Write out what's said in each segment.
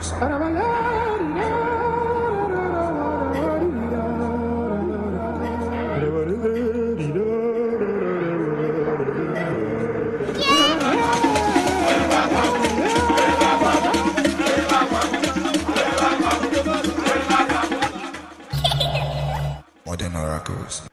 Records. Modern Oracles.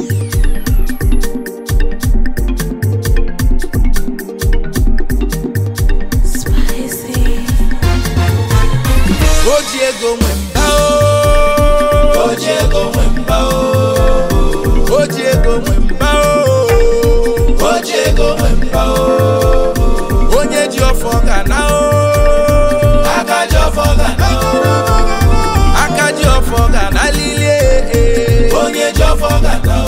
Ojiego Mwemba Ojiego Mwemba Ojiego Mwemba Ojiego Mwemba Onye ji ofo gana Aka ji ofo gana Aka ji ofo gana lile Onye ji ofo gana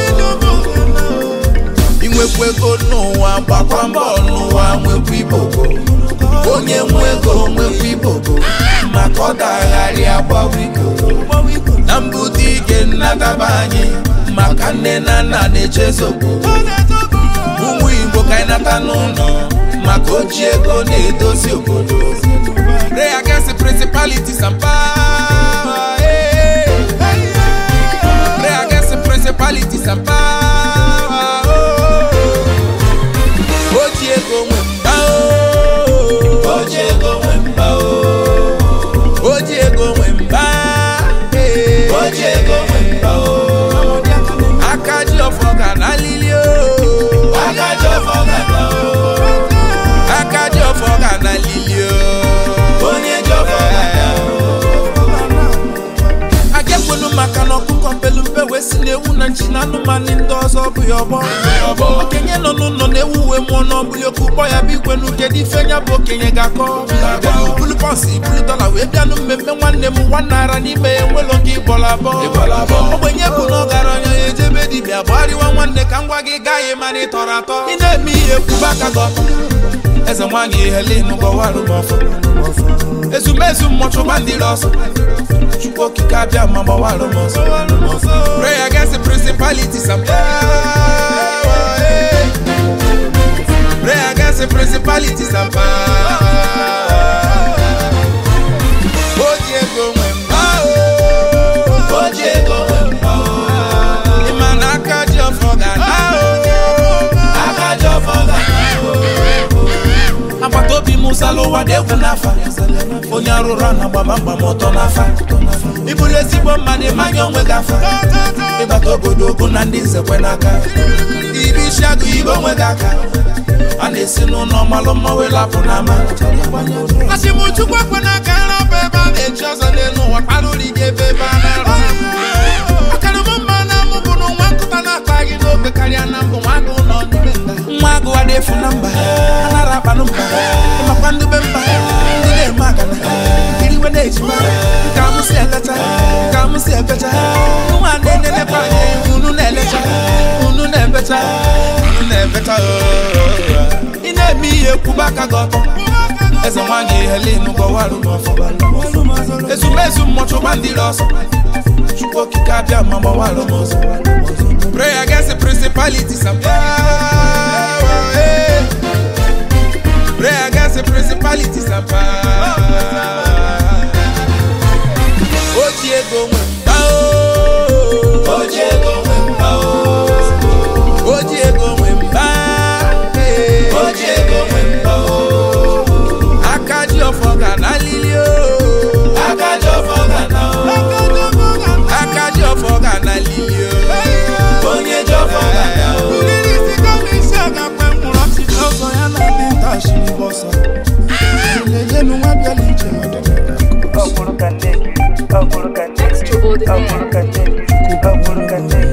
Inwekwego n'ụwa gbakwa mbọ n'ụwa nwekwa ibogo Onye nwego nwekwa ibogo maka ọ dagharị agbawigo na mbụdị ike nnataba anyị maka nne na nna na-echezogbo ụmụ Igbo ka anyị nata n'ụlọ maka oji ego na-edozi obodo pray against principalities and power pray against principalities and power oji ego Mwemba oji ego Mwemba Ojiego Mwemba Ojiego Mwemba Akaji ofo gana lili Akaji ofo gana Akaji ofo gana lili Onye ofo gana Agekwenu maka n'ọkụkọ mpelu mpe wesi na-ewu na nchi na anụmanụ ndị ọzọ bụ ya ọgbọ okenye nọ n'ụlọ na-ewu uwe mmụọ n'ọbụli okwu kpọ ya bụ ikwenu kedu ife nya bụ okenye ga-akọ bulu pọnsị bulu dọla wee bịanụ mmemme nwanne m nwanara n'ime ya enwelo gị bọla abọ ogbenye bụ na ọ gara ọnya ya ejebe dibịa gbariwa nwanne ka ngwa gị gaghị mana ị tọrọ atọ ị na-eme ihe kwuba aka gị ọtọ eze nwaanyị Helen gọwarụ m ọfọ ezumezu mmọchụgba ndị ọsọ Chukwu okike abịa ma gbawarụ m ọsọ pray against the principalities and power pray against the principalities and power Ojiego Mwemba Ojiego Mwemba Imana akaji ofo gana akaji ofo gana Agbatobi Musa lo wadegwu n'afa onye arụrụ na gbaba mgba mọtọ n'afa ibulu ezigbo mmadụ ịmanya onwe gị afa ịbata obodo okwu na ndị nzekwe n'aka ibi isi agụ igwe onwe gị aka a na-esi n'ụlọ malụ mma wee lapụ n'ama Achịmụchukwu ekwe n'aka nrapụ ebe a na-eji ọzọ n'elu ụwa kparụrụ ike ebe a na-arụ akarịmụ mma na amụbụ na nwa nkụta na-ata gị n'ogbe karịa na mbụ nwa agụ nọ n'ime nwa agụ adị efu na mba anara akpanụ mba ịmakwa ndị be mba ndị na-eme agana iriwe na-ejima ka m si elecha ka m si ebecha nwa na-enenekwa anyị unu na-elecha unu na-ebecha unu na-ebecha ị na-eme ihe kwuba aka gị ọtọ eze nwaanyị Helen gọwarụ m ọfọ ezumezu mmọchụgba ndị ọsọ Chukwu okike abịa ma gbawarụ m ọsọ pray against the principalities and power pray against the principalities and power Ojiego Mwemba Ojiego Mwemba Ojiego Mwemba Ojiego Mwemba Akaji ofo gana lili Akaji ofo gana Akaji ofo gana lili Onye ofo gana Extraordinary.